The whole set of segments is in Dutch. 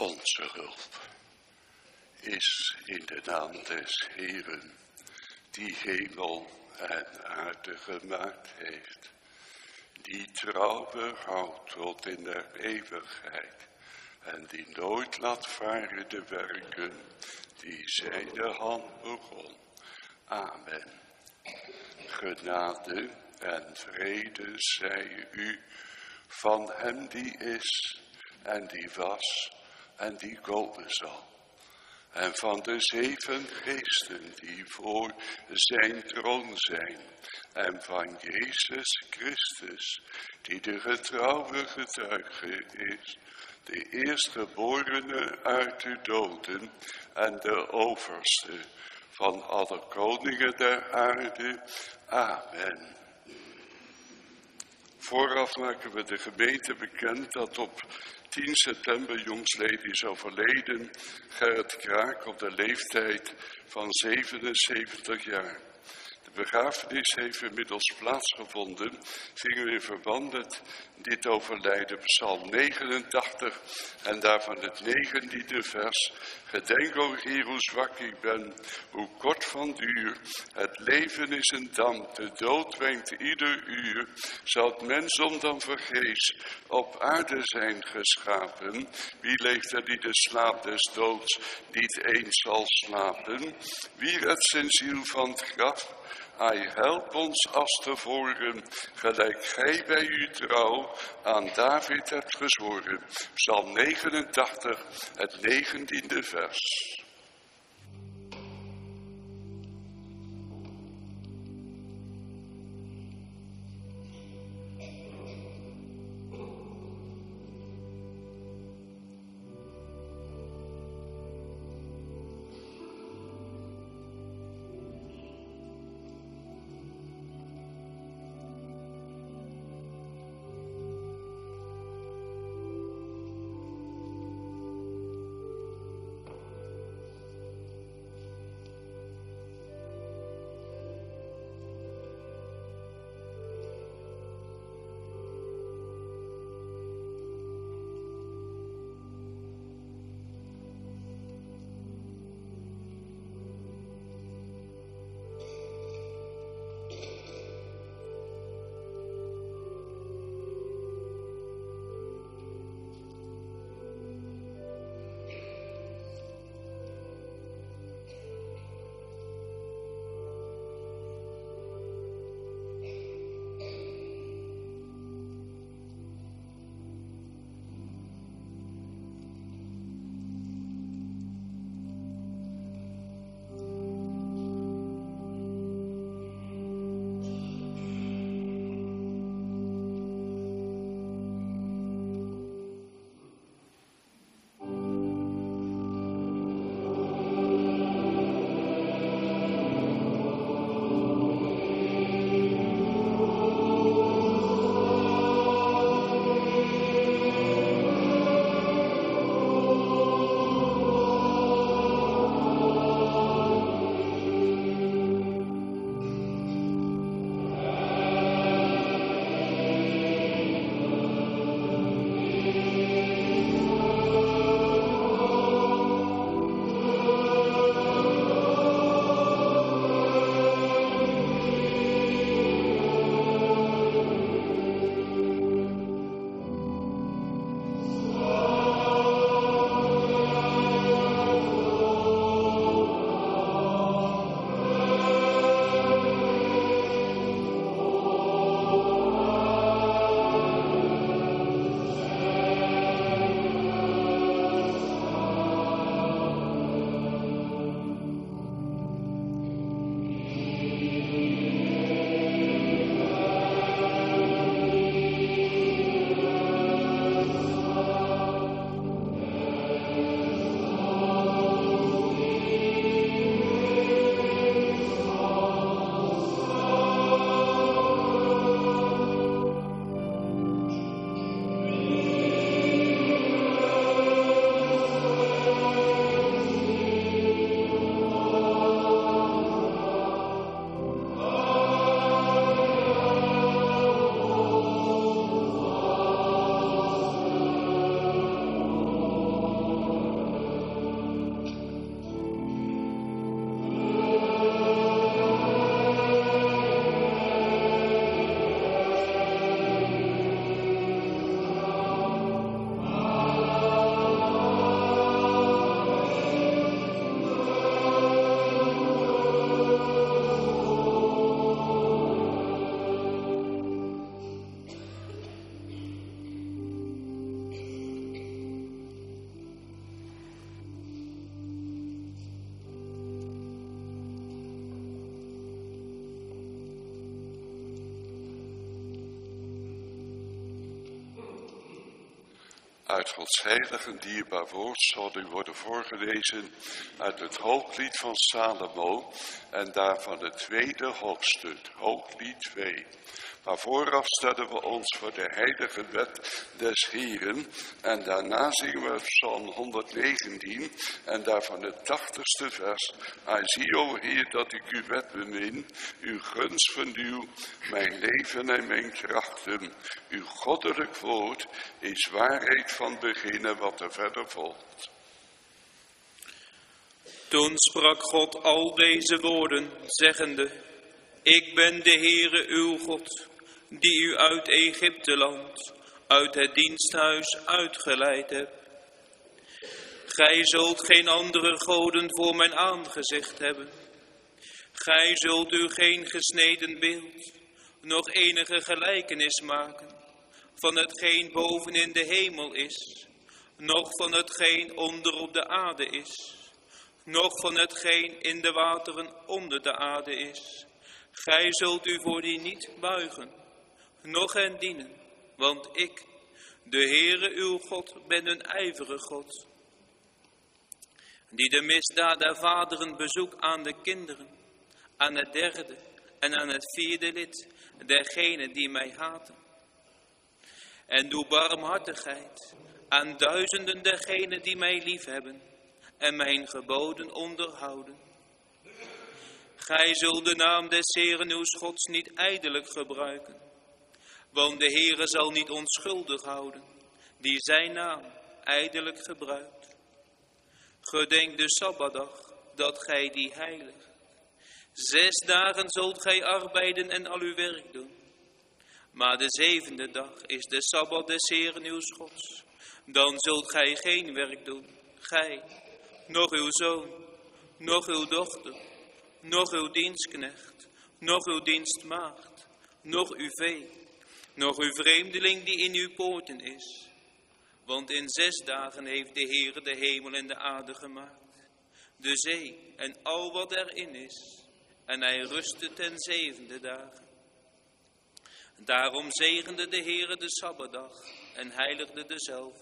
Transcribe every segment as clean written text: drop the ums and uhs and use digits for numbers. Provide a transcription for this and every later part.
Onze hulp is in de naam des Heeren, die hemel en aarde gemaakt heeft, die trouw behoudt tot in der eeuwigheid en die nooit laat varen de werken die zij de hand begon. Amen. Genade en vrede zij u van hem die is en die was en die komen zal. En van de 7 geesten die voor zijn troon zijn. En van Jezus Christus, die de getrouwe getuige is. De eerstgeborene uit de doden en de overste van alle koningen der aarde. Amen. Vooraf maken we de gemeente bekend dat op 10 september jongsleden is overleden Gerrit Kraak op de leeftijd van 77 jaar. De begrafenis heeft inmiddels plaatsgevonden. Zingen we in verband met dit overlijden Psalm 89 en daarvan het 19e vers. Gedenk, o Heer, hoe zwak ik ben, hoe kort van duur. Het leven is een damp, de dood wenkt ieder uur. Zou het mensdom dan vergeefs op aarde zijn geschapen? Wie leeft er die de slaap des doods niet eens zal slapen? Wie redt zijn ziel van het graf? Hij helpt ons als tevoren, gelijk gij bij uw trouw aan David hebt gezworen. Psalm 89, het 19e vers. Uit Gods heilig en dierbaar woord zal u worden voorgelezen uit het Hooglied van Salomo en daarvan het tweede hoofdstuk, Hooglied 2. Maar vooraf stellen we ons voor de heilige wet des Heren en daarna zingen we Psalm 119 en daarvan het 80ste vers. Zie, o Heer, dat ik uw wet bemin, uw gunst vernieuw, mijn leven en mijn krachten. Uw goddelijk woord is waarheid van begin en wat er verder volgt. Toen sprak God al deze woorden, zeggende: Ik ben de Heere uw God, die u uit Egypteland, uit het diensthuis uitgeleid heb. Gij zult geen andere goden voor mijn aangezicht hebben. Gij zult u geen gesneden beeld, nog enige gelijkenis maken, van hetgeen boven in de hemel is, noch van hetgeen onder op de aarde is, noch van hetgeen in de wateren onder de aarde is. Gij zult u voor die niet buigen, noch hen dienen, want ik, de Heere uw God, ben een ijverige God, die de misdaad der vaderen bezoekt aan de kinderen, aan het derde en aan het vierde lid dergenen die mij haten. En doe barmhartigheid aan duizenden dergenen die mij liefhebben en mijn geboden onderhouden. Gij zult de naam des Heeren uws Gods niet ijdelijk gebruiken, want de Heere zal niet onschuldig houden, die zijn naam ijdelijk gebruikt. Gedenk de Sabbatdag, dat gij die heiligt. 6 dagen zult gij arbeiden en al uw werk doen. Maar de 7e dag is de Sabbat des Heeren uws Gods. Dan zult gij geen werk doen, gij, noch uw zoon, noch uw dochter, noch uw dienstknecht, noch uw dienstmaagd, noch uw vee, noch uw vreemdeling die in uw poorten is. Want in 6 dagen heeft de Heere de hemel en de aarde gemaakt, de zee en al wat erin is, en hij rustte ten 7e dagen. Daarom zegende de Heere de Sabbatdag en heiligde dezelfde.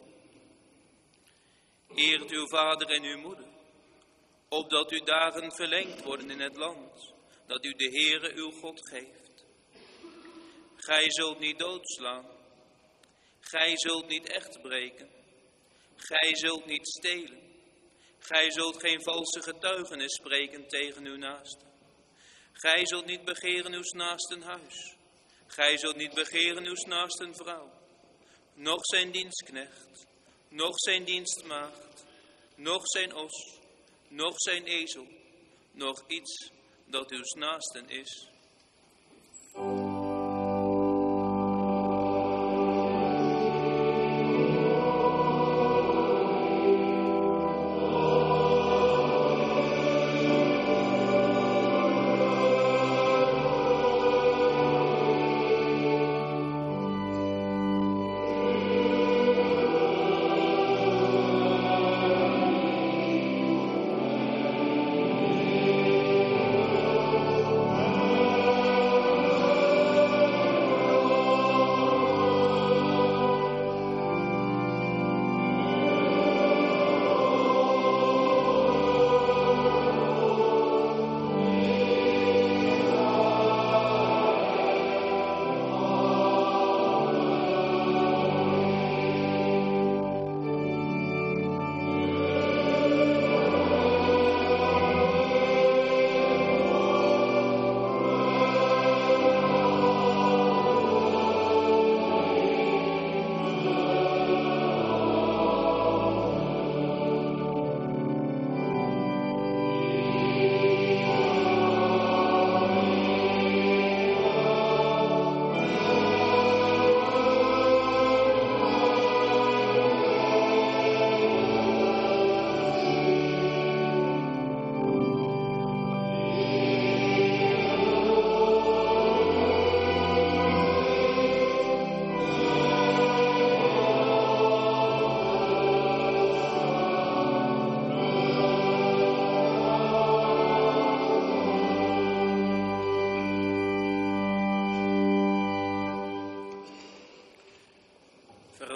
Eert uw vader en uw moeder, opdat uw dagen verlengd worden in het land, dat u de Heere uw God geeft. Gij zult niet doodslaan, gij zult niet echt breken, gij zult niet stelen, gij zult geen valse getuigenis spreken tegen uw naaste. Gij zult niet begeren uws naasten huis, gij zult niet begeren uws naasten vrouw, noch zijn dienstknecht, noch zijn dienstmaagd, noch zijn os, noch zijn ezel, noch iets dat uws naasten is.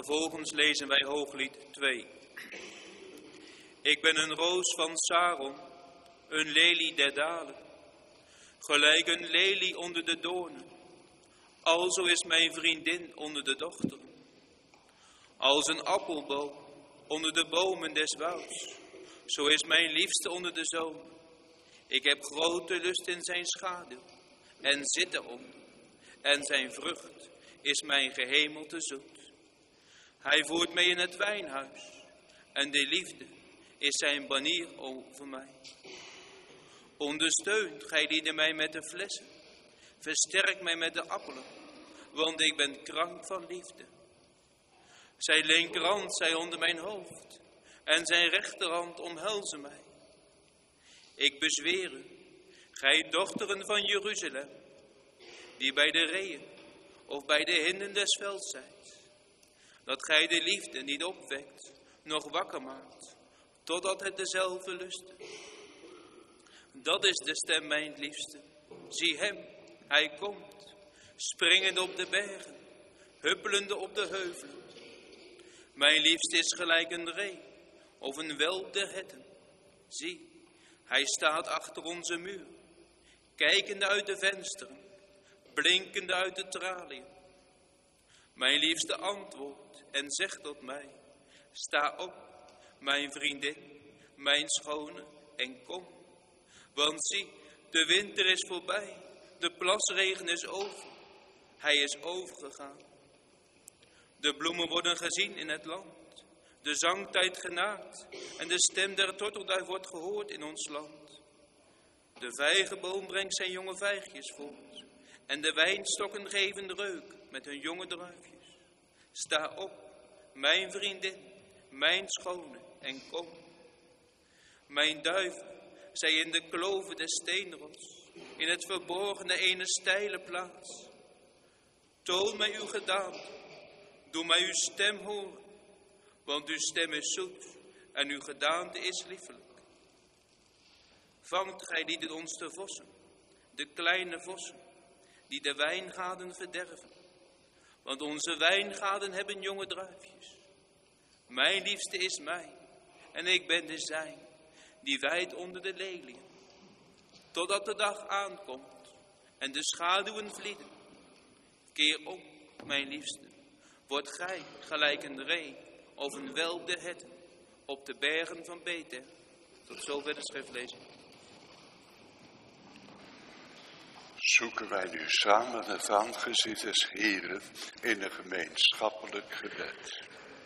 Vervolgens lezen wij Hooglied 2. Ik ben een roos van Saron, een lelie der dalen, gelijk een lelie onder de doornen. Alzo is mijn vriendin onder de dochteren. Als een appelboom onder de bomen des wouds, zo is mijn liefste onder de zonen. Ik heb grote lust in zijn schaduw en zit eronder, en zijn vrucht is mijn gehemelte zoet. Hij voert mij in het wijnhuis, en de liefde is zijn banier over mij. Ondersteunt gij lieden mij met de flessen, versterk mij met de appelen, want ik ben krank van liefde. Zijn linkerhand zij onder mijn hoofd, en zijn rechterhand omhelzen mij. Ik bezweer u, gij dochteren van Jeruzalem, die bij de reeën of bij de hinden des velds zijt, dat gij de liefde niet opwekt, nog wakker maakt, totdat het dezelfde luste. Dat is de stem, mijn liefste. Zie hem, hij komt, springende op de bergen, huppelende op de heuvelen. Mijn liefste is gelijk een ree, of een welp der herten. Zie, hij staat achter onze muur, kijkende uit de vensteren, blinkende uit de traliën. Mijn liefste antwoordt en zegt tot mij, sta op, mijn vriendin, mijn schone, en kom. Want zie, de winter is voorbij, de plasregen is over, hij is overgegaan. De bloemen worden gezien in het land, de zangtijd genaakt en de stem der tortelduif wordt gehoord in ons land. De vijgenboom brengt zijn jonge vijgjes voort en de wijnstokken geven reuk met hun jonge druifjes. Sta op, mijn vriendin, mijn schone, en kom. Mijn duiven, zij in de kloven des steenrots, in het verborgene ene steile plaats. Toon mij uw gedaante, doe mij uw stem horen, want uw stem is zoet en uw gedaante is liefelijk. Vangt gij lieden ons de vossen, de kleine vossen, die de wijngaarden verderven, want onze wijngaarden hebben jonge druifjes. Mijn liefste is mij, en ik ben de zijn, die wijdt onder de leliën, totdat de dag aankomt en de schaduwen vlieden. Keer om, mijn liefste, wordt gij gelijk een ree of een welp der herten op de bergen van Bethel. Tot zover de schriftlezing. Zoeken wij nu samen het aangezicht des Heren in een gemeenschappelijk gebed.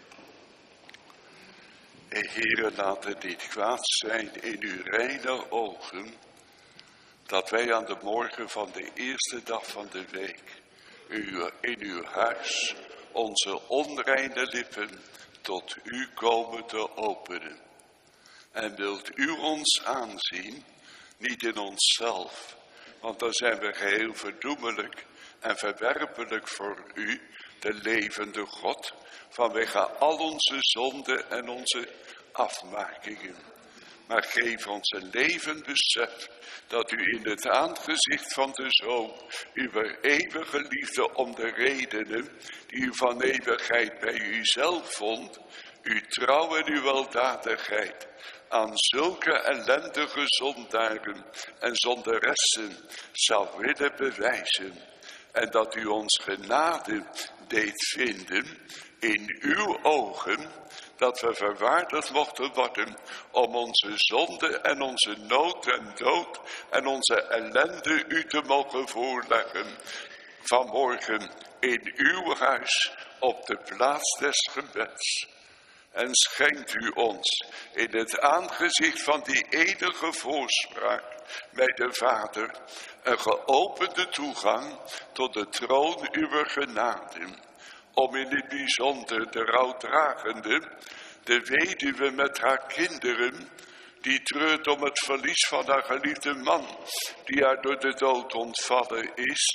Heere, laat het niet kwaad zijn in uw reine ogen, dat wij aan de morgen van de eerste dag van de week in uw huis onze onreine lippen tot u komen te openen. En wilt u ons aanzien, niet in onszelf, want dan zijn we geheel verdoemelijk en verwerpelijk voor u, de levende God, vanwege al onze zonden en onze afmakingen. Maar geef ons een levend besef dat u in het aangezicht van de Zoon, uw eeuwige liefde om de redenen die u van eeuwigheid bij uzelf vond, uw trouw en uw weldadigheid aan zulke ellendige zondaren en zondaressen zou willen bewijzen. En dat u ons genade deed vinden in uw ogen, dat we verwaardigd mochten worden om onze zonde en onze nood en dood en onze ellende u te mogen voorleggen. Vanmorgen in uw huis op de plaats des gebeds. En schenkt u ons in het aangezicht van die enige voorspraak bij de Vader een geopende toegang tot de troon uw genade. Om in het bijzonder de rouwdragende, de weduwe met haar kinderen, die treurt om het verlies van haar geliefde man, die haar door de dood ontvallen is,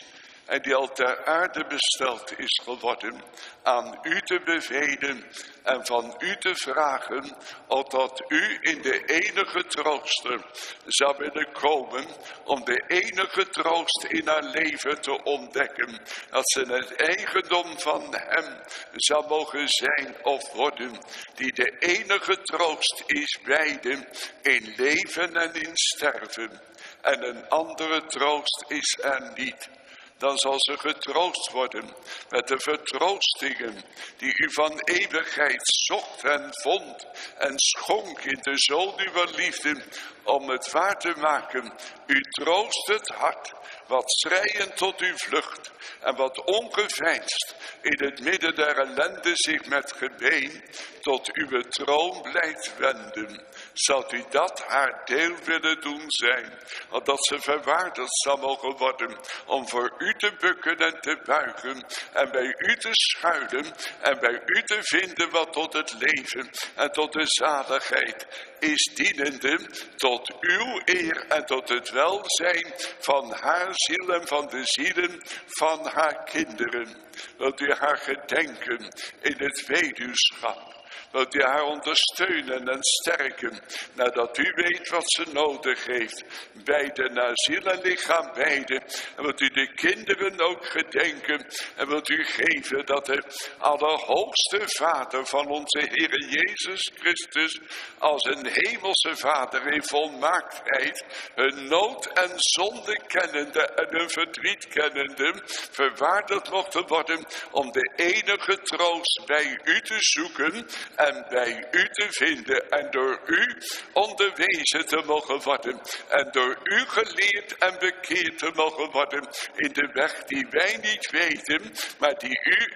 en die al ter aarde besteld is geworden, aan u te bevelen en van u te vragen, opdat u in de enige trooster zou willen komen, om de enige troost in haar leven te ontdekken, dat ze het eigendom van hem zou mogen zijn of worden, die de enige troost is beide in leven en in sterven. En een andere troost is er niet. Dan zal ze getroost worden met de vertroostingen die u van eeuwigheid zocht en vond en schonk in de zoon uw liefde, om het waar te maken. U troost het hart, wat schreiend tot u vlucht en wat ongeveinsd in het midden der ellende zich met gebeen tot uw troon blijft wenden. Zou u dat haar deel willen doen zijn, opdat ze verwaardigd zal mogen worden om voor u te bukken en te buigen en bij u te schuilen en bij u te vinden wat tot het leven en tot de zaligheid is dienende tot uw eer en tot het welzijn van haar ziel en van de zielen van haar kinderen. Wilt u haar gedenken in het weduwschap? Wilt u haar ondersteunen en sterken, nadat u weet wat ze nodig heeft, beide naar ziel en lichaam beide. En wilt u de kinderen ook gedenken en wilt u geven dat de Allerhoogste Vader van onze Heere Jezus Christus, als een hemelse Vader in volmaaktheid, hun nood en zonde kennende en hun verdriet kennende, verwaardigd mochten worden om de enige troost bij u te zoeken en bij u te vinden en door u onderwezen te mogen worden en door u geleerd en bekeerd te mogen worden in de weg die wij niet weten, maar die u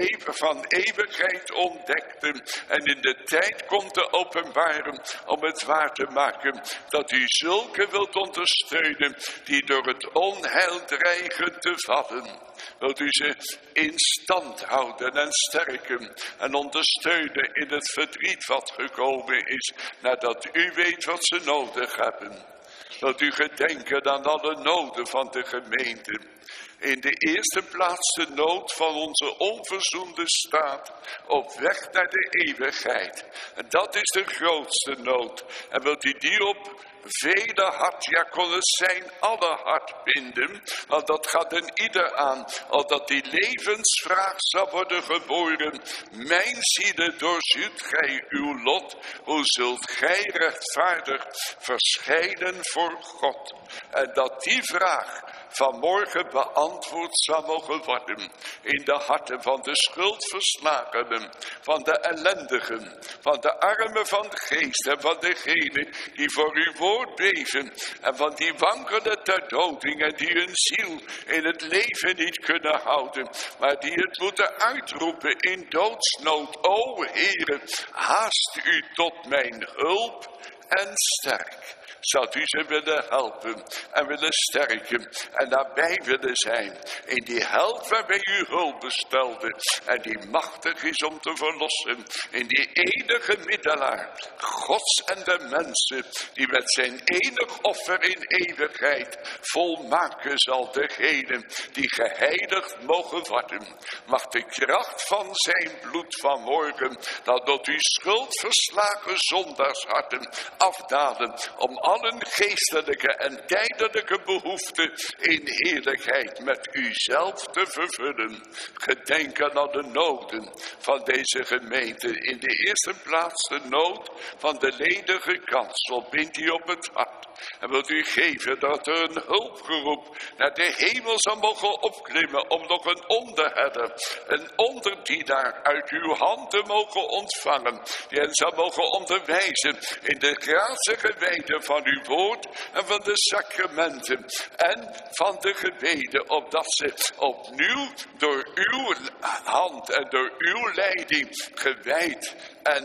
van eeuwigheid ontdekte en in de tijd komt te openbaren om het waar te maken dat u zulke wilt ondersteunen die door het onheil dreigen te vallen. Wilt u ze in stand houden en sterken en ondersteunen in het verdriet wat gekomen is, nadat u weet wat ze nodig hebben. Wilt u gedenken aan alle noden van de gemeente. In de eerste plaats de nood van onze onverzoende staat op weg naar de eeuwigheid. En dat is de grootste nood. En wilt u die op vele hart, ja kon het zijn alle hart binden, want dat gaat een ieder aan, opdat die levensvraag zal worden geboren. Mijn zielen, doorziet gij uw lot, hoe zult gij rechtvaardig verschijnen voor God? En dat die vraag vanmorgen beantwoord zal mogen worden in de harten van de schuldverslagenen, van de ellendigen, van de armen van de geest en van degenen die voor uw woord beven en van die wankelen ter doding en die hun ziel in het leven niet kunnen houden, maar die het moeten uitroepen in doodsnood. O Heere, haast u tot mijn hulp en sterk. Zou u ze willen helpen en willen sterken en daarbij willen zijn in die held waarbij u hulp bestelde en die machtig is om te verlossen, in die enige middelaar, Gods en de mensen, die met zijn enig offer in eeuwigheid volmaken zal degene die geheiligd mogen worden. Mag de kracht van zijn bloed vanmorgen, dat tot uw schuldverslagen zondagsharten afdalen, om allen geestelijke en tijdelijke behoeften in heerlijkheid met u zelf te vervullen. Gedenken aan de noden van deze gemeente. In de eerste plaats de nood van de ledige kansel. Bindt u op het hart. En wilt u geven dat er een hulpgeroep naar de hemel zal mogen opklimmen om nog een onderherder, een onderdienaar uit uw hand te mogen ontvangen, die hen zal mogen onderwijzen in de grazige weide van uw woord en van de sacramenten en van de gebeden, opdat ze opnieuw door uw hand en door uw leiding gewijd en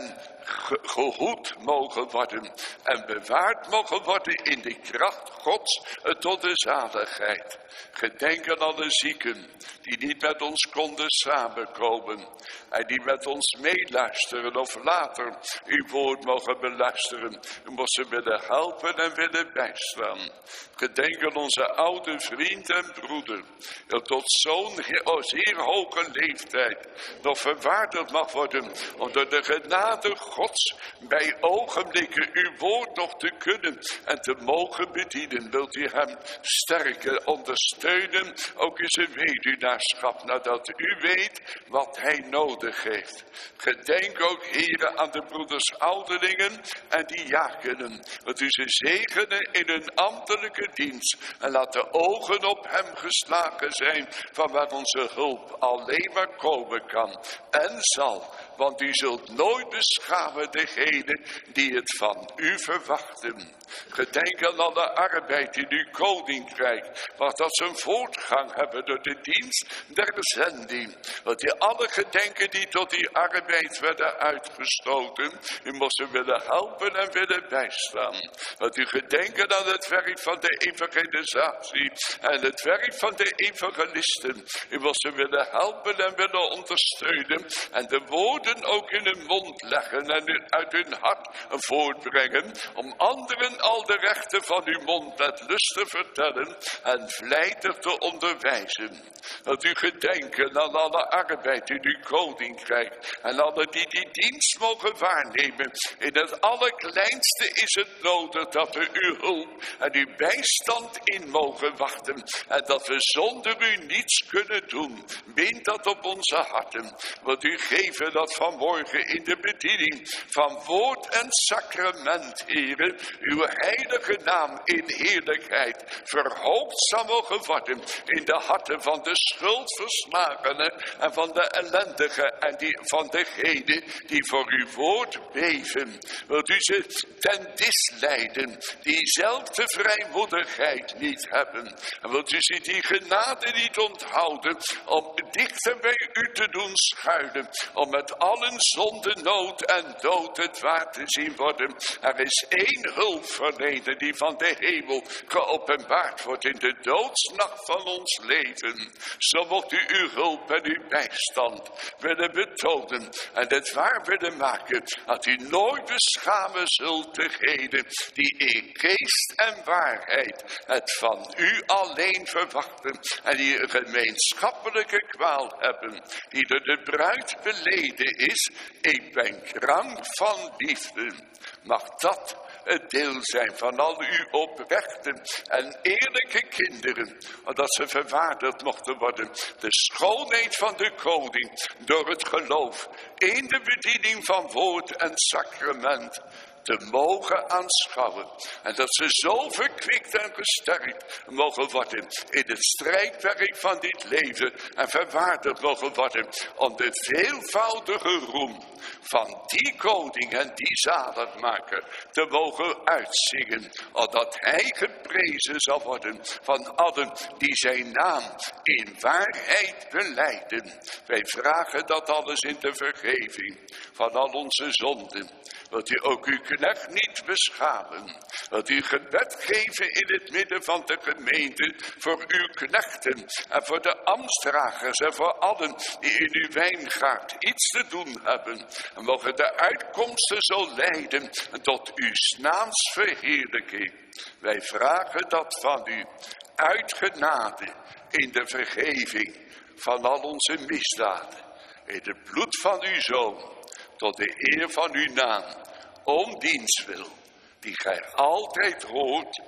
gehoed mogen worden en bewaard mogen worden in de kracht Gods tot de zaligheid. Gedenk aan alle zieken die niet met ons konden samenkomen en die met ons meeluisteren of later uw woord mogen beluisteren. U moest ze willen helpen en willen bijstaan. Gedenk aan onze oude vriend en broeder, dat tot zo'n zeer hoge leeftijd nog verwaardigd mag worden onder de genade Gods bij ogenblikken uw woord nog te kunnen en te mogen bedienen. Wilt u hem sterken, ondersteunen, ook in zijn weduwnaarschap, nadat u weet wat hij nodig heeft. Gedenk ook, heren, aan de broeders ouderlingen en diakenen, dat u ze zegenen in hun ambtelijke dienst en laat de ogen op hem geslagen zijn, van waar onze hulp alleen maar komen kan en zal. Want u zult nooit beschamen degenen die het van u verwachten. Gedenk aan alle arbeid in uw koninkrijk, want dat ze een voortgang hebben door de dienst der zending. Dat u alle gedenken die tot die arbeid werden uitgestoten, u moest ze willen helpen en willen bijstaan. Dat u gedenken aan het werk van de evangelisatie en het werk van de evangelisten. U moest ze willen helpen en willen ondersteunen en de woorden ook in hun mond leggen en uit hun hart voortbrengen, om anderen al de rechten van uw mond met lust te vertellen en vlijtig te onderwijzen. Dat u gedenken aan alle arbeid in uw koninkrijk en alle die dienst mogen waarnemen. In het allerkleinste is het nodig dat we uw hulp en uw bijstand in mogen wachten en dat we zonder u niets kunnen doen. Bind dat op onze harten, want u geven dat vanmorgen in de bediening van woord en sacrament, heren, uw heilige naam in heerlijkheid verhoogd zal mogen worden in de harten van de schuldverslagenen en van de ellendigen en van degenen die voor uw woord beven. Wilt u ze ten dis leiden, die zelf de vrijmoedigheid niet hebben. En wilt u ze die genade niet onthouden om dichter bij u te doen schuilen, om met allen zonde, nood en dood het waar te zien worden. Er is één hulpverlener die van de hemel geopenbaard wordt in de doodsnacht van ons leven. Zo mocht u uw hulp en uw bijstand willen betonen en het waar willen maken, dat u nooit beschamen zult degenen die in geest en waarheid het van u alleen verwachten en die een gemeenschappelijke kwaal hebben, die door de bruid beleden is. Ik ben krank van liefde. Mag dat het deel zijn van al uw oprechte en eerlijke kinderen, dat ze verwaardigd mochten worden de schoonheid van de koning door het geloof in de bediening van woord en sacrament te mogen aanschouwen. En dat ze zo verkwikt en gesterkt mogen worden in het strijdwerk van dit leven en verwaardigd mogen worden om de veelvoudige roem van die koning en die zaligmaker te mogen uitzingen, opdat hij geprezen zal worden van allen die zijn naam in waarheid belijden. Wij vragen dat alles in de vergeving van al onze zonden. Wilt u ook uw knecht niet beschamen. Wilt u gebed geven in het midden van de gemeente voor uw knechten en voor de ambtsdragers en voor allen die in uw wijngaard iets te doen hebben. En mogen de uitkomsten zo leiden tot uw naams verheerlijking. Wij vragen dat van u uit genade in de vergeving van al onze misdaden. In het bloed van uw Zoon, tot de eer van uw naam, om diens wil, die gij altijd hoort,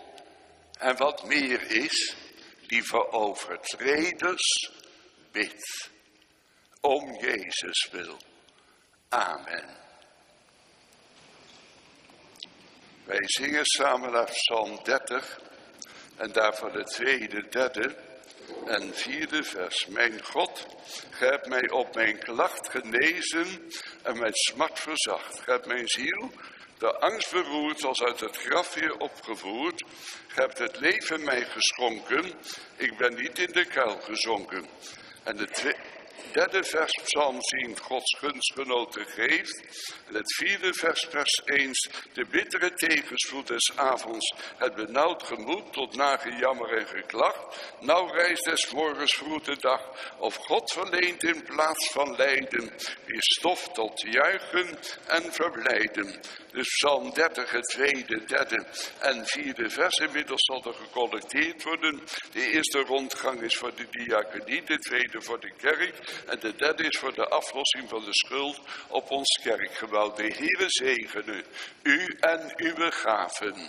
en wat meer is, die voor overtreders bidt. Om Jezus wil. Amen. Wij zingen samen naar Psalm 30 en daarvan het tweede, derde en vierde vers. Mijn God, gij hebt mij op mijn klacht genezen en mijn smart verzacht. Gij hebt mijn ziel de angst beroerd als uit het graf weer opgevoerd. Gij hebt het leven mij geschonken, ik ben niet in de kuil gezonken. En derde vers psalm zien Gods gunstgenoten geeft. En het vierde vers 1, de bittere tegenspoed des avonds, het benauwd gemoed tot nagejammer en geklacht. Nou rijst des morgens vroeg de dag, of God verleent in plaats van lijden, weer stof tot juichen en verblijden. Dus psalm 30, het tweede, derde en vierde vers. Inmiddels zal er gecollecteerd worden. De eerste rondgang is voor de diaconie, de tweede voor de kerk en de derde is voor de aflossing van de schuld op ons kerkgebouw. De Heere zegene u en uw gaven.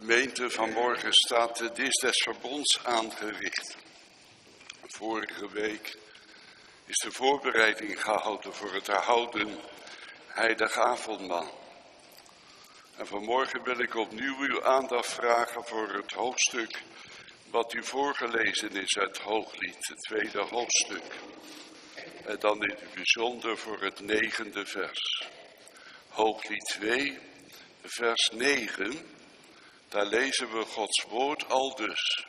Gemeente, vanmorgen staat de Dis des Verbonds aangericht. Vorige week is de voorbereiding gehouden voor het houden heilig avondmaal. En vanmorgen wil ik opnieuw uw aandacht vragen voor het hoofdstuk wat u voorgelezen is uit Hooglied, het tweede hoofdstuk. En dan in het bijzonder voor het 9e vers. Hooglied 2, vers 9, daar lezen we Gods woord aldus.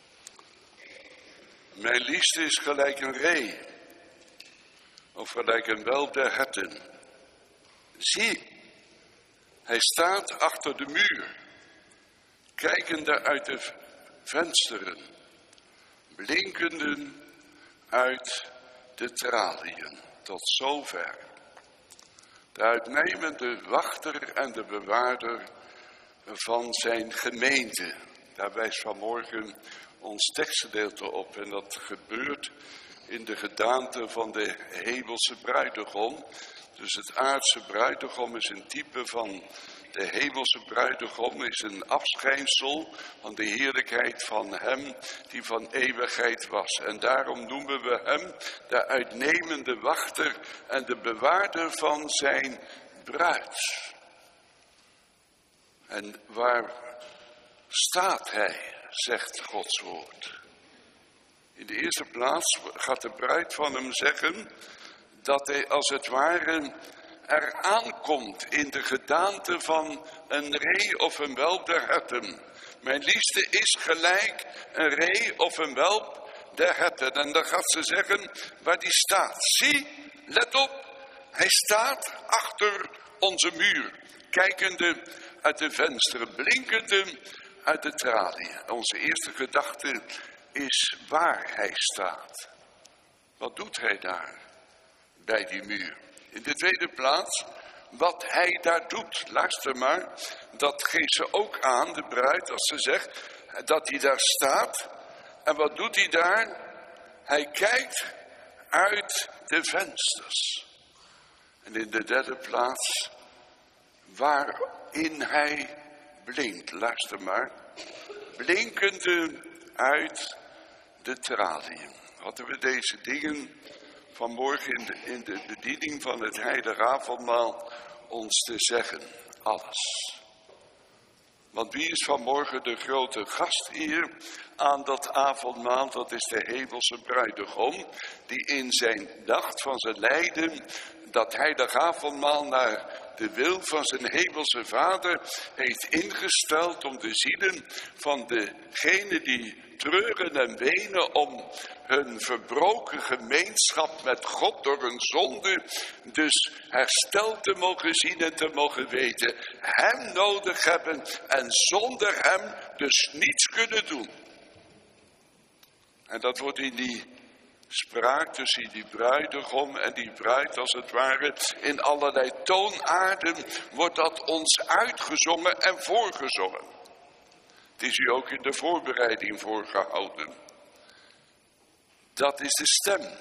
Mijn liefste is gelijk een ree, of gelijk een welp der herten. Zie, hij staat achter de muur, kijkende uit de vensteren, blinkende uit de traliën. Tot zover. De uitnemende wachter en de bewaarder van zijn gemeente. Daar wijst vanmorgen ons tekstgedeelte op. En dat gebeurt in de gedaante van de hemelse bruidegom. Dus het aardse bruidegom is een type van de hemelse bruidegom, is een afschijnsel van de heerlijkheid van hem die van eeuwigheid was. En daarom noemen we hem de uitnemende wachter en de bewaarder van zijn bruid. En waar staat hij, zegt Gods woord. In de eerste plaats gaat de bruid van hem zeggen dat hij als het ware er aankomt in de gedaante van een ree of een welp der herten. Mijn liefste is gelijk een ree of een welp der herten. En dan gaat ze zeggen waar die staat. Zie, let op, hij staat achter onze muur, kijkende uit de vensteren, blinkende uit de traliën. Onze eerste gedachte is waar hij staat. Wat doet hij daar bij die muur? In de tweede plaats, wat hij daar doet. Luister maar, dat geeft ze ook aan, de bruid, als ze zegt dat hij daar staat. En wat doet hij daar? Hij kijkt uit de vensters. En in de derde plaats, waarin hij blinkt. Luister maar, blinkende uit de traliën. Hadden we deze dingen vanmorgen in de bediening van het heilige avondmaal ons te zeggen. Alles. Want wie is vanmorgen de grote gastheer aan dat avondmaal? Dat is de hemelse bruidegom, die in zijn nacht van zijn lijden dat heilige avondmaal naar de wil van zijn hemelse vader heeft ingesteld om de zielen van degenen die treuren en wenen om hun verbroken gemeenschap met God door hun zonde dus hersteld te mogen zien en te mogen weten. Hem nodig hebben en zonder hem dus niets kunnen doen. En dat wordt in die spraak tussen die bruidegom en die bruid als het ware in allerlei toonaarden wordt dat ons uitgezongen en voorgezongen. Het is u ook in de voorbereiding voorgehouden. Dat is de stem.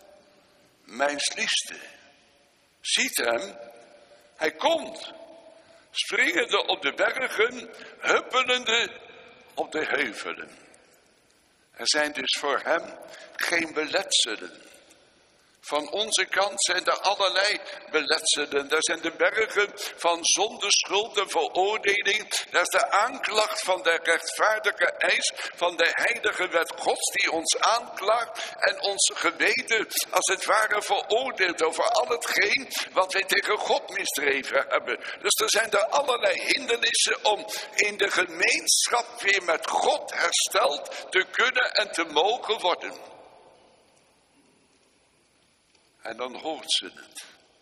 Mijns liefste. Ziet hem. Hij komt. Springende op de bergen. Huppelende op de heuvelen. Er zijn dus voor hem geen beletselen. Van onze kant zijn er allerlei beletselen. Daar zijn de bergen van zonde, schuld en veroordeling. Daar is de aanklacht van de rechtvaardige eis van de heilige wet Gods die ons aanklaagt en ons geweten als het ware veroordeelt over al hetgeen wat wij tegen God misdreven hebben. Dus er zijn er allerlei hindernissen om in de gemeenschap weer met God hersteld te kunnen en te mogen worden. En dan hoort ze het.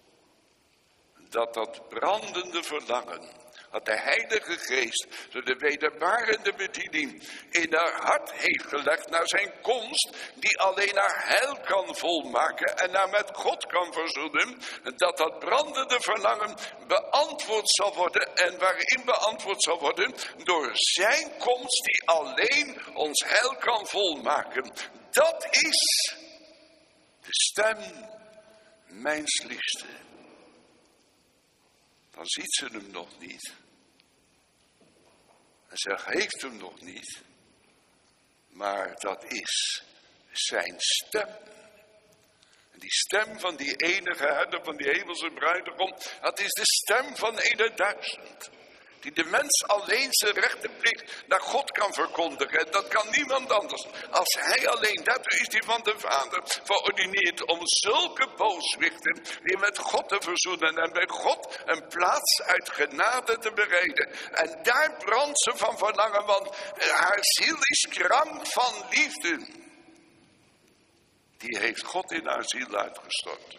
Dat brandende verlangen, dat de Heilige Geest door de wederbarende bediening in haar hart heeft gelegd naar zijn komst, die alleen haar heil kan volmaken en haar met God kan verzoenen, dat brandende verlangen beantwoord zal worden en waarin beantwoord zal worden door zijn komst die alleen ons heil kan volmaken. Dat is de stem mijns liefste. Dan ziet ze hem nog niet. En ze heeft hem nog niet. Maar dat is zijn stem. En die stem van die enige herder van die hemelse bruidegom, dat is de stem van 1000. Die de mens alleen zijn rechtenplicht naar God kan verkondigen. En dat kan niemand anders. Als hij alleen, daartoe is hij van de Vader verordineerd om zulke booswichten weer met God te verzoenen. En bij God een plaats uit genade te bereiden. En daar brandt ze van verlangen, want haar ziel is krank van liefde. Die heeft God in haar ziel uitgestort.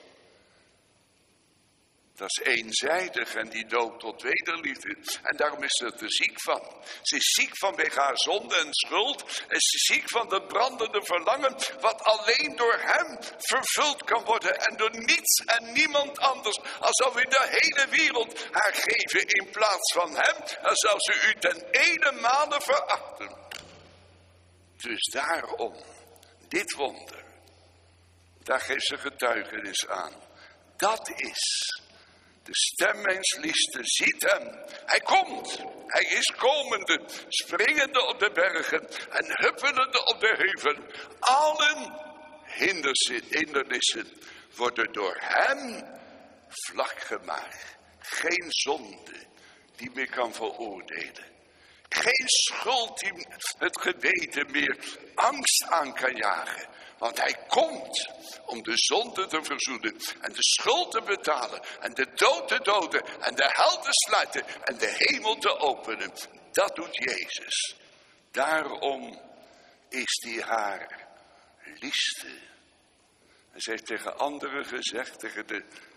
Dat is eenzijdig en die doopt tot wederliefde. En daarom is ze er ziek van. Ze is ziek vanwege haar zonde en schuld. En ze is ziek van dat brandende verlangen wat alleen door hem vervuld kan worden. En door niets en niemand anders. Als zou u de hele wereld haar geven in plaats van hem. Dan zou ze u ten ene verachten. Dus daarom, dit wonder. Daar geeft ze getuigenis aan. Dat is de stem mijns liefste, ziet hem. Hij komt. Hij is komende, springende op de bergen en huppelende op de heuvelen. Allen hindernissen worden door hem vlak gemaakt. Geen zonde die meer kan veroordelen. Geen schuld die het geweten meer angst aan kan jagen. Want hij komt om de zonde te verzoenen en de schuld te betalen en de dood te doden en de hel te sluiten en de hemel te openen. Dat doet Jezus. Daarom is hij haar liefste. En ze heeft tegen anderen gezegd, tegen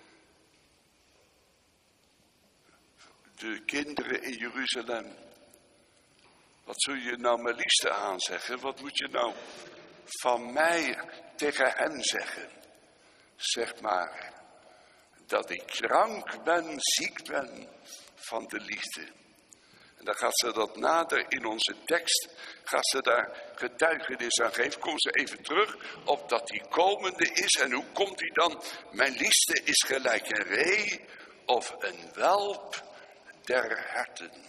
de kinderen in Jeruzalem. Wat zul je nou mijn liefste aanzeggen? Wat moet je nou van mij tegen hem zeggen? Zeg maar dat ik krank ben, ziek ben van de liefde. En dan gaat ze dat nader in onze tekst, gaat ze daar getuigenis aan geven. Kom ze even terug op dat die komende is. En hoe komt hij dan? Mijn liefste is gelijk een ree of een welp der herten.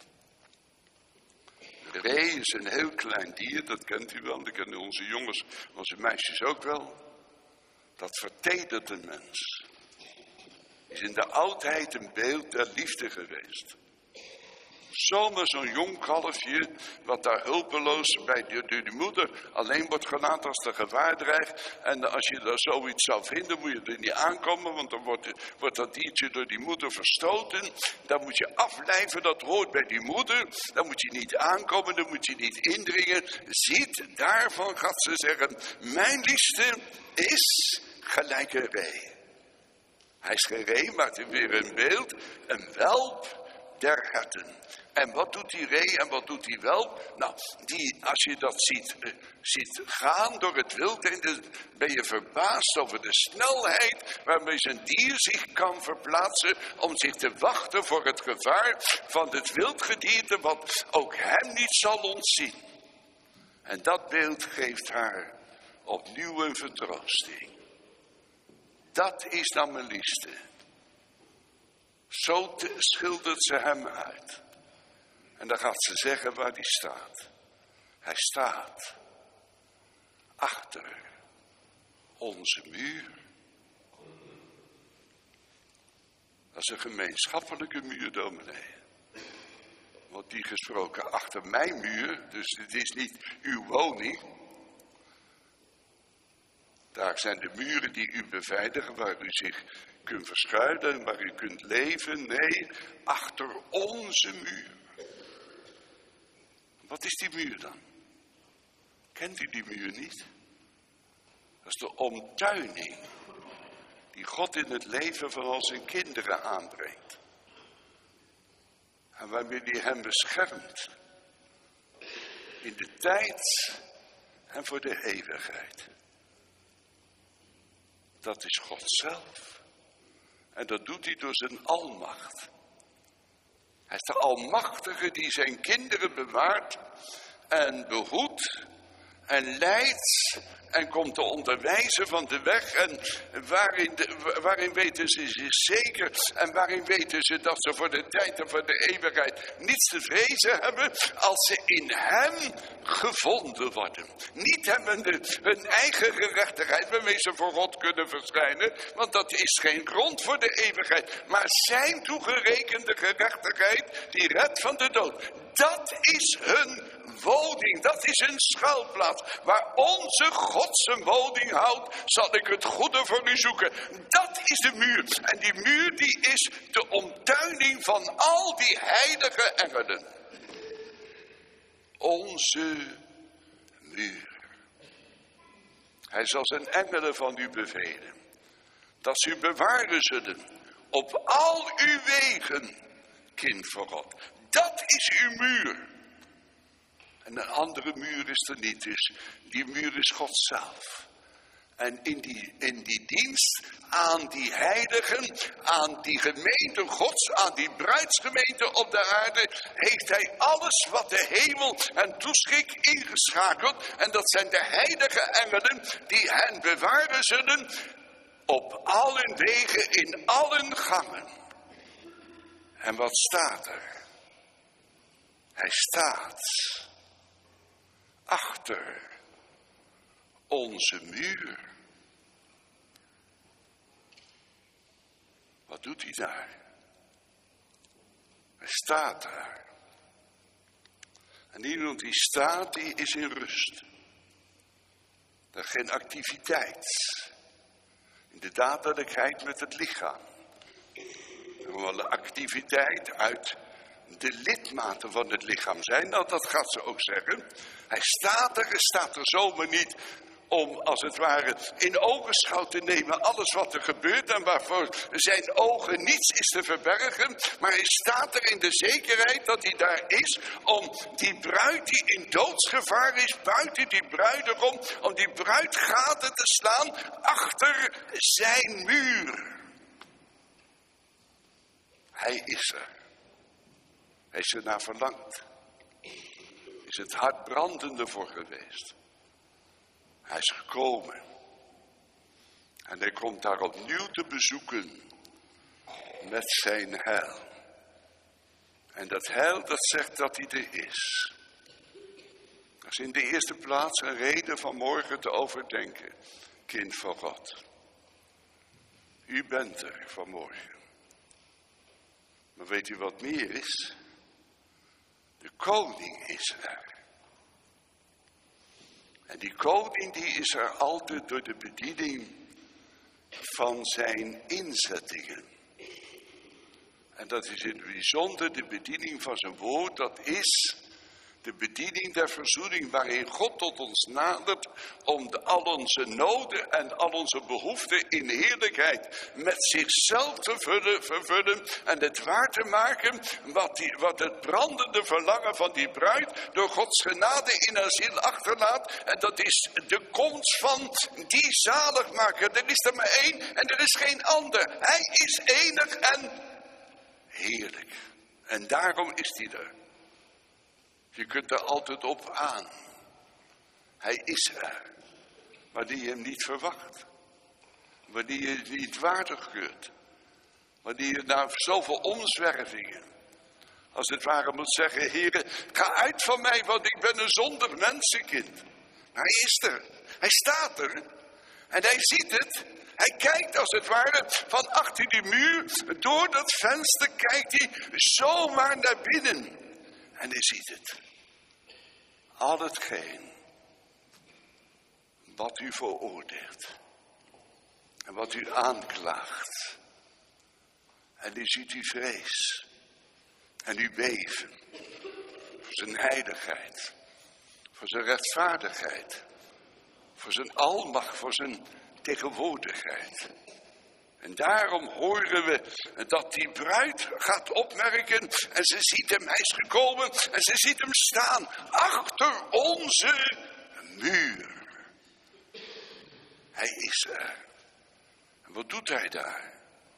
De ree is een heel klein dier, dat kent u wel, dat kennen onze jongens, onze meisjes ook wel. Dat vertedert een mens. Is in de oudheid een beeld der liefde geweest. Zomaar zo'n jong kalfje, wat daar hulpeloos bij de moeder alleen wordt gelaten als er gevaar dreigt. En als je daar zoiets zou vinden, moet je er niet aankomen, want dan wordt dat diertje door die moeder verstoten. Dan moet je afblijven, dat hoort bij die moeder. Dan moet je niet aankomen, dan moet je niet indringen. Ziet, daarvan gaat ze zeggen, mijn liefste is gelijk een ree. Hij is geen ree, maar het is weer een beeld, een welp der herten. En wat doet die ree en wat doet die welp? Nou, als je dat ziet gaan door het wild, ben je verbaasd over de snelheid waarmee zo'n dier zich kan verplaatsen om zich te wachten voor het gevaar van het wildgedierte wat ook hem niet zal ontzien. En dat beeld geeft haar opnieuw een vertroosting. Dat is dan mijn liefste. Zo schildert ze hem uit. En dan gaat ze zeggen waar hij staat. Hij staat achter onze muur. Dat is een gemeenschappelijke muur, dominee. Want die gesproken achter mijn muur, dus het is niet uw woning. Daar zijn de muren die u beveiligen, waar u zich kunt verschuilen, waar u kunt leven. Nee, achter onze muur. Wat is die muur dan? Kent u die muur niet? Dat is de omtuining die God in het leven van al zijn kinderen aanbrengt. En waarmee hij hem beschermt. In de tijd en voor de eeuwigheid. Dat is God zelf. En dat doet hij door zijn almacht. Hij is de almachtige die zijn kinderen bewaart en behoedt en leidt en komt te onderwijzen van de weg. En waarin weten ze zich zeker en waarin weten ze dat ze voor de tijd en voor de eeuwigheid niets te vrezen hebben als ze in hem gevonden worden. Niet hebbende hun eigen gerechtigheid waarmee ze voor God kunnen verschijnen, want dat is geen grond voor de eeuwigheid, maar zijn toegerekende gerechtigheid die redt van de dood. Dat is hun woning, dat is hun schuilplaats. Waar onze God zijn woning houdt, zal ik het goede voor u zoeken. Dat is de muur. En die muur die is de omtuining van al die heilige engelen. Onze muur. Hij zal zijn engelen van u bevelen, dat ze u bewaren zullen op al uw wegen, kind van God. Dat is uw muur. En een andere muur is er niet, dus die muur is God zelf. En in die dienst aan die heiligen, aan die gemeente Gods, aan die bruidsgemeente op de aarde, heeft hij alles wat de hemel hen toeschikt ingeschakeld. En dat zijn de heilige engelen die hen bewaren zullen op al hun wegen, in al hun gangen. En wat staat er? Hij staat achter onze muur. Wat doet hij daar? Hij staat daar. En iemand die staat, die is in rust. Er is geen activiteit. In de dadelijkheid met het lichaam. Er moet wel een activiteit uit de lidmaten van het lichaam zijn. Nou, dat gaat ze ook zeggen. Hij staat er zomaar niet om, als het ware, in ogenschouw te nemen alles wat er gebeurt en waarvoor zijn ogen niets is te verbergen. Maar hij staat er in de zekerheid dat hij daar is om die bruid die in doodsgevaar is, buiten die bruidegom, om die bruid gaten te slaan achter zijn muur. Hij is er. Hij is er naar verlangd. Is het hart brandende voor geweest. Hij is gekomen. En hij komt daar opnieuw te bezoeken. Met zijn heil. En dat heil, dat zegt dat hij er is. Dat is in de eerste plaats een reden van morgen te overdenken. Kind van God. U bent er vanmorgen. Maar weet u wat meer is? De koning is er. En die koning die is er altijd door de bediening van zijn inzettingen. En dat is in het bijzonder de bediening van zijn woord. Dat is de bediening der verzoening waarin God tot ons nadert om al onze noden en al onze behoeften in heerlijkheid met zichzelf te vervullen en het waar te maken wat het brandende verlangen van die bruid door Gods genade in haar ziel achterlaat. En dat is de komst van die zaligmaker. Er is er maar één en er is geen ander. Hij is enig en heerlijk. En daarom is hij er. Je kunt er altijd op aan. Hij is er. Wanneer je hem niet verwacht. Wanneer je het niet waardig keurt. Wanneer je na zoveel omzwervingen, als het ware moet zeggen, Heere, ga uit van mij, want ik ben een zondig mensenkind. Maar hij is er. Hij staat er. En hij ziet het. Hij kijkt als het ware van achter die muur. Door dat venster kijkt hij zomaar naar binnen. En hij ziet het. Al hetgeen wat u veroordeelt. En wat u aanklaagt. En hij ziet uw vrees. En uw beven. Voor zijn heiligheid. Voor zijn rechtvaardigheid. Voor zijn almacht. Voor zijn tegenwoordigheid. En daarom horen we dat die bruid gaat opmerken en ze ziet hem, hij is gekomen en ze ziet hem staan achter onze muur. Hij is er. En wat doet hij daar?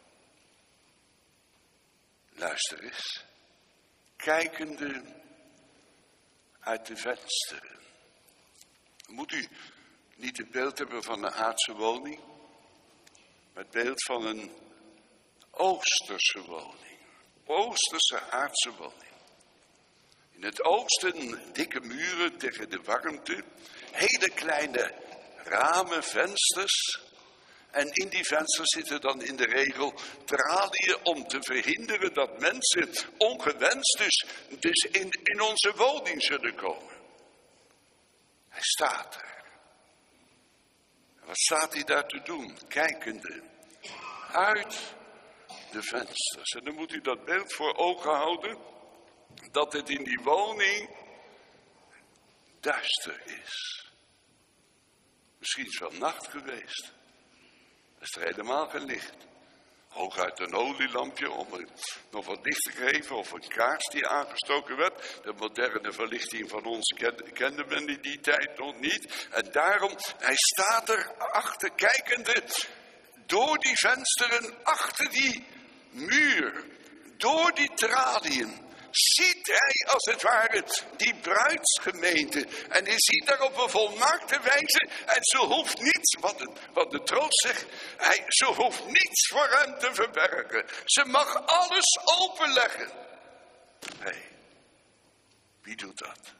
Luister eens. Kijkende uit de vensteren. Moet u niet het beeld hebben van een aardse woning, maar het beeld van een Oosterse woning. Oosterse aardse woning. In het oosten dikke muren tegen de warmte, hele kleine ramen, vensters. En in die vensters zitten dan in de regel traliën om te verhinderen dat mensen ongewenst dus in onze woning zullen komen. Hij staat er. En wat staat hij daar te doen? Kijkende uit de vensters. En dan moet u dat beeld voor ogen houden, dat het in die woning duister is. Misschien is het wel nacht geweest. Is er helemaal geen licht. Hooguit een olielampje om het nog wat licht te geven, of een kaars die aangestoken werd. De moderne verlichting van ons kende men in die tijd nog niet. En daarom, hij staat er achter, kijkende door die vensteren, achter die muur, door die traliën. Ziet hij als het ware die bruidsgemeente. En hij ziet daar op een volmaakte wijze. En ze hoeft niets, wat de troost zegt. Ze hoeft niets voor hem te verbergen. Ze mag alles openleggen. Hé, wie doet dat?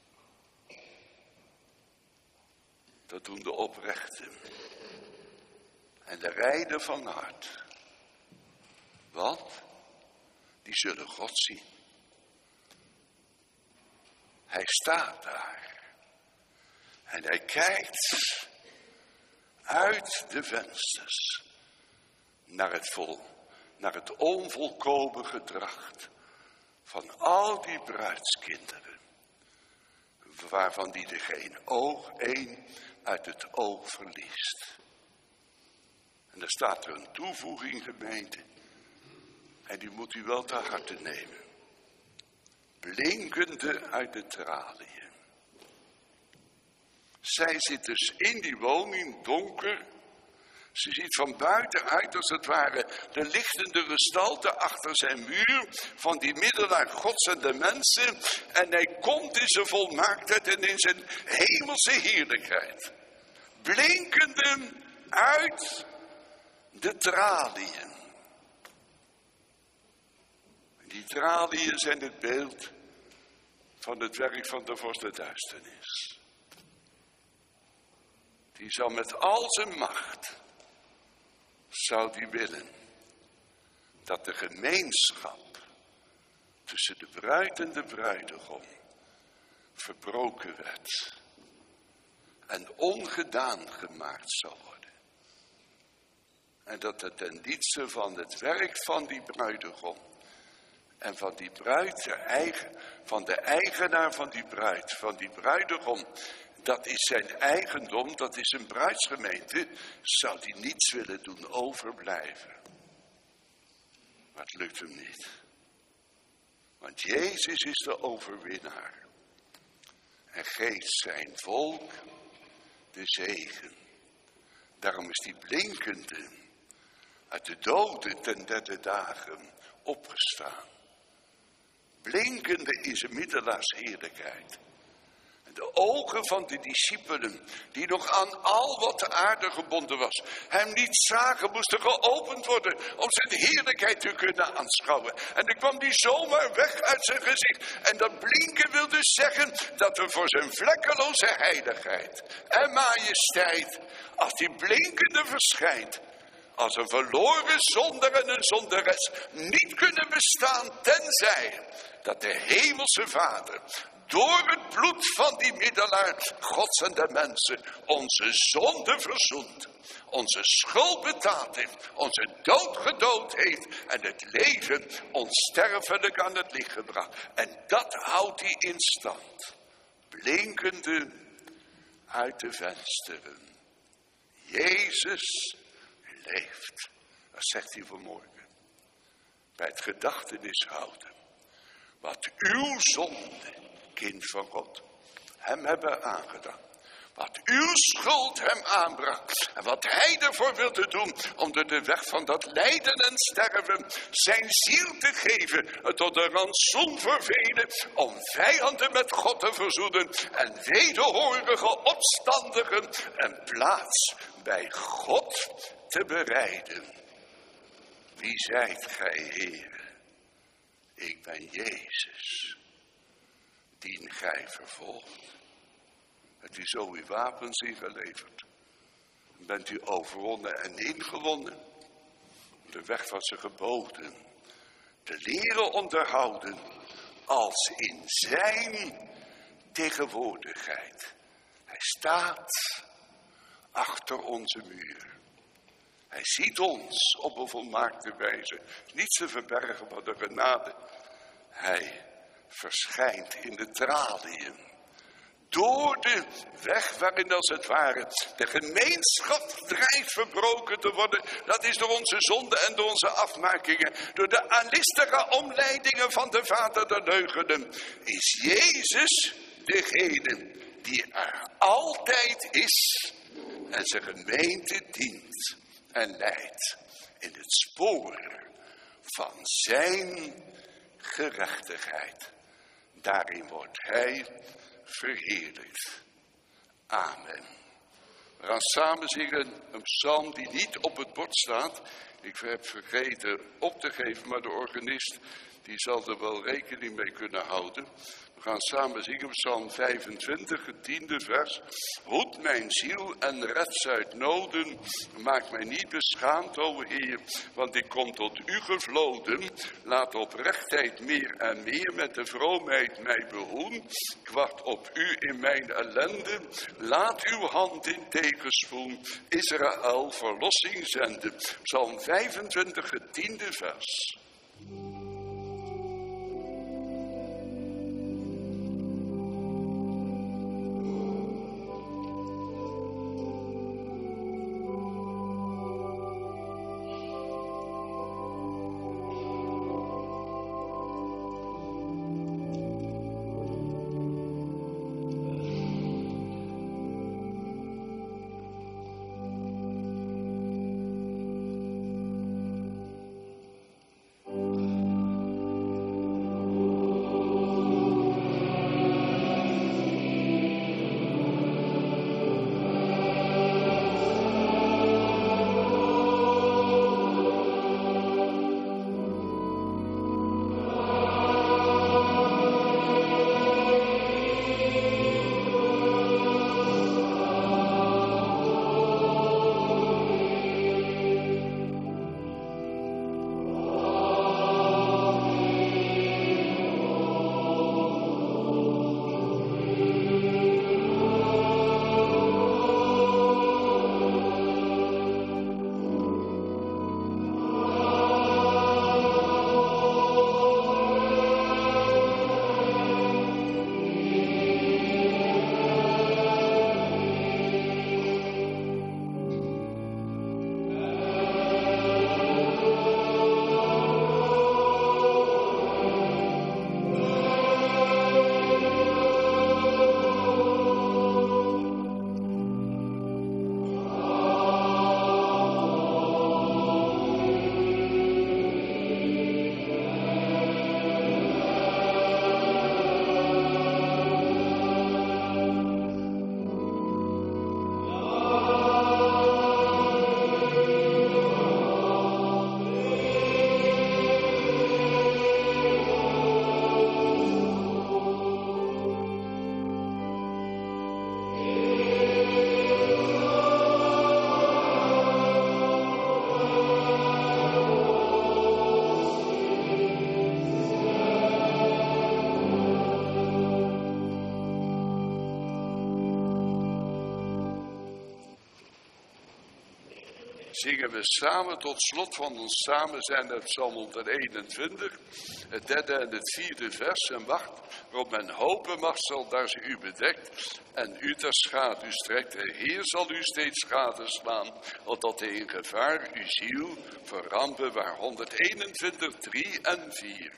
Dat doen de oprechten. En de reinen van hart. Want die zullen God zien. Hij staat daar. En hij kijkt uit de vensters naar het onvolkomen gedrag van al die bruidskinderen. Waarvan die er geen één uit het oog verliest. En dan staat er een toevoeging, gemeente. En die moet u wel te harte nemen. Blinkende uit de traliën. Zij zit dus in die woning donker. Ze ziet van buitenuit als het ware de lichtende gestalte achter zijn muur van die middelaar Gods en de mensen. En hij komt in zijn volmaaktheid en in zijn hemelse heerlijkheid. Blinkende uit de traliën. Die traliën zijn het beeld van het werk van de vorst der duisternis. Die zal met al zijn macht, zou die willen, dat de gemeenschap tussen de bruid en de bruidegom verbroken werd en ongedaan gemaakt zou worden. En dat het ten dienste van het werk van die bruidegom en van die bruid, van de eigenaar van die bruidegom, dat is zijn eigendom, dat is een bruidsgemeente, zou die niets willen doen overblijven. Maar het lukt hem niet. Want Jezus is de overwinnaar. En geeft zijn volk de zegen. Daarom is die blinkende uit de doden ten derde dagen opgestaan. Blinkende in zijn middelaarsheerlijkheid. En de ogen van de discipelen, die nog aan al wat de aarde gebonden was, hem niet zagen, moesten geopend worden om zijn heerlijkheid te kunnen aanschouwen. En dan kwam die zomaar weg uit zijn gezicht. En dat blinken wil dus zeggen dat we voor zijn vlekkeloze heiligheid en majesteit, als die blinkende verschijnt, als een verloren zondaar en een zondares niet kunnen bestaan, tenzij dat de hemelse Vader door het bloed van die middelaar Gods en de mensen onze zonde verzoend, onze schuld betaald heeft, onze dood gedood heeft en het leven onsterfelijk aan het licht gebracht. En dat houdt hij in stand, blinkende uit de vensteren. Jezus leeft. Dat zegt hij vanmorgen. Bij het gedachtenis houden. Wat uw zonde, kind van God, hem hebben aangedaan. Wat uw schuld hem aanbracht. En wat hij ervoor wilde doen. Om door de weg van dat lijden en sterven. Zijn ziel te geven. Tot een rantsoen voor velen. Om vijanden met God te verzoenen. En wederhorige opstandigen. Een plaats bij God te bereiden. Wie zijt gij, Heer? Ik ben Jezus. Dien gij vervolgt. Het is zo uw wapens ingeleverd. Bent u overwonnen en ingewonnen. De weg was ze geboden. Te leren onderhouden. Als in zijn tegenwoordigheid. Hij staat achter onze muur. Hij ziet ons op een volmaakte wijze. Niets te verbergen maar de genade. Hij verschijnt in de traliën. Door de weg waarin als het ware de gemeenschap dreigt verbroken te worden. Dat is door onze zonde en door onze afmakingen. Door de listige omleidingen van de vader der leugenen. Is Jezus degene die er altijd is. En zijn gemeente dient en leidt. In het spoor van zijn gerechtigheid. Daarin wordt hij verheerlijkt. Amen. We gaan samen zingen een psalm die niet op het bord staat. Ik heb vergeten op te geven, maar de organist die zal er wel rekening mee kunnen houden. We gaan samen zingen psalm 25, het 10e vers. Hoed mijn ziel en red ze uit noden. Maak mij niet beschaamd, o Heer, want ik kom tot u gevloden. Laat oprechtheid meer en meer met de vroomheid mij behoen. Ik wacht op u in mijn ellende. Laat uw hand in tegenspoed Israël verlossing zenden. Psalm 25, het 10e vers. Zingen we samen tot slot van ons samen zijn uit Psalm 121, het 3e en het 4e vers. En wacht, waarop men hopen mag, zal daar ze u bedekt en u ter schaduw strekt. De Heer zal u steeds schade slaan, opdat hij in gevaar uw ziel voor rampen waar. 121, 3 en 4.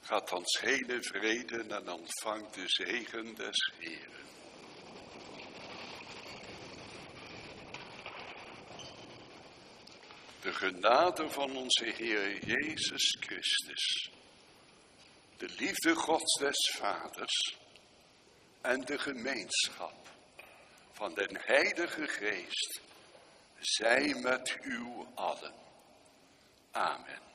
Gaat dan heen in vrede en ontvangt de zegen des Heeren. De genade van onze Heer Jezus Christus, de liefde Gods des Vaders en de gemeenschap van den Heilige Geest, zij met u allen. Amen.